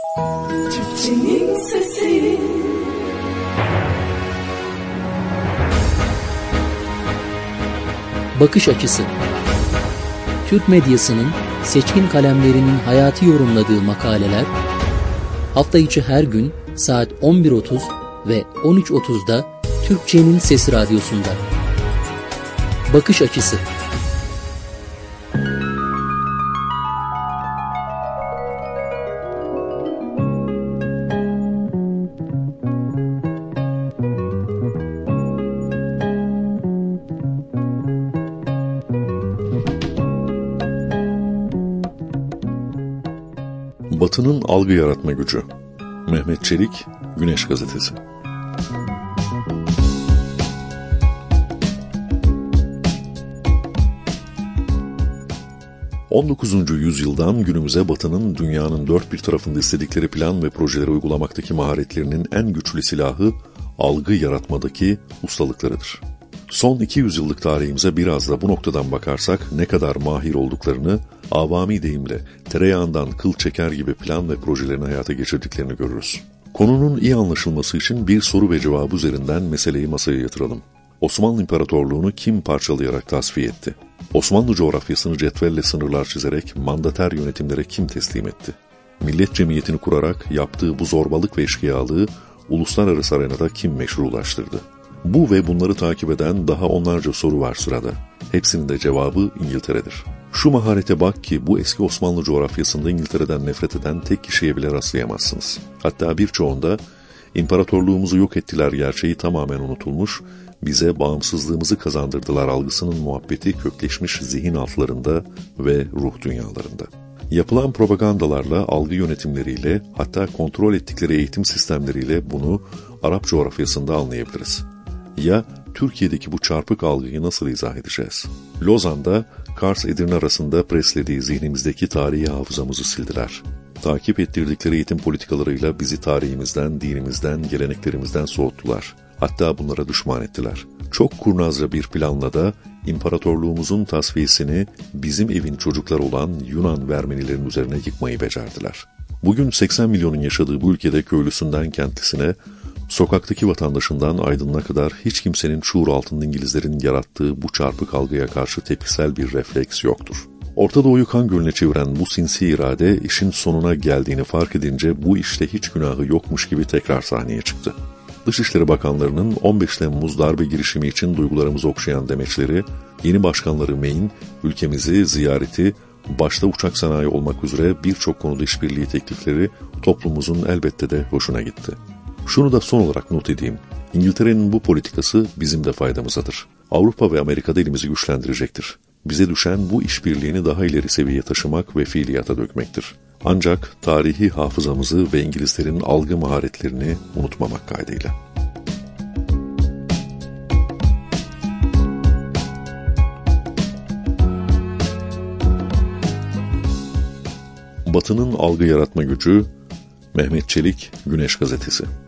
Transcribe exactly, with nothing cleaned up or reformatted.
Türkçenin sesi. Bakış açısı. Türk medyasının seçkin kalemlerinin hayatı yorumladığı makaleler, hafta içi her gün saat on bir otuz ve on üç otuzda Türkçenin Sesi Radyosu'nda. Bakış açısı. Batı'nın algı yaratma gücü. Mehmet Çelik, Güneş Gazetesi. on dokuzuncu yüzyıldan günümüze Batı'nın dünyanın dört bir tarafında istedikleri plan ve projeleri uygulamaktaki maharetlerinin en güçlü silahı algı yaratmadaki ustalıklarıdır. Son iki yüzyıllık tarihimize biraz da bu noktadan bakarsak ne kadar mahir olduklarını, avami deyimle tereyağından kıl çeker gibi plan ve projelerini hayata geçirdiklerini görürüz. Konunun iyi anlaşılması için bir soru ve cevabı üzerinden meseleyi masaya yatıralım. Osmanlı İmparatorluğunu kim parçalayarak tasfiye etti? Osmanlı coğrafyasını cetvelle sınırlar çizerek mandater yönetimlere kim teslim etti? Millet cemiyetini kurarak yaptığı bu zorbalık ve eşkıyalığı uluslararası arenada kim meşrulaştırdı? Bu ve bunları takip eden daha onlarca soru var sırada. Hepsinin de cevabı İngiltere'dir. Şu maharete bak ki bu eski Osmanlı coğrafyasında İngiltere'den nefret eden tek kişiye bile rastlayamazsınız. Hatta birçoğunda imparatorluğumuzu yok ettiler gerçeği tamamen unutulmuş, bize bağımsızlığımızı kazandırdılar algısının muhabbeti kökleşmiş zihin altlarında ve ruh dünyalarında. Yapılan propagandalarla, algı yönetimleriyle, hatta kontrol ettikleri eğitim sistemleriyle bunu Arap coğrafyasında anlayabiliriz. Ya Türkiye'deki bu çarpık algıyı nasıl izah edeceğiz? Lozan'da Kars-Edirne arasında preslediği zihnimizdeki tarihi hafızamızı sildiler. Takip ettirdikleri eğitim politikalarıyla bizi tarihimizden, dinimizden, geleneklerimizden soğuttular. Hatta bunlara düşman ettiler. Çok kurnazca bir planla da imparatorluğumuzun tasfiyesini bizim evin çocukları olan Yunan Vermenilerin üzerine yıkmayı becerdiler. Bugün seksen milyonun yaşadığı bu ülkede köylüsünden kentlisine, sokaktaki vatandaşından aydınına kadar hiç kimsenin şuur altında İngilizlerin yarattığı bu çarpık algıya karşı tepkisel bir refleks yoktur. Orta Doğu'yu kan gölüne çeviren bu sinsi irade işin sonuna geldiğini fark edince bu işte hiç günahı yokmuş gibi tekrar sahneye çıktı. Dışişleri Bakanlarının on beş Temmuz darbe girişimi için duygularımızı okşayan demeçleri, yeni başkanları May'in ülkemizi ziyareti, başta uçak sanayi olmak üzere birçok konuda işbirliği teklifleri toplumumuzun elbette de hoşuna gitti. Şunu da son olarak not edeyim. İngiltere'nin bu politikası bizim de faydamızadır. Avrupa ve Amerika'da elimizi güçlendirecektir. Bize düşen bu işbirliğini daha ileri seviyeye taşımak ve fiiliyata dökmektir. Ancak tarihi hafızamızı ve İngilizlerin algı maharetlerini unutmamak kaydıyla. Batı'nın algı yaratma gücü. Mehmet Çelik, Güneş Gazetesi.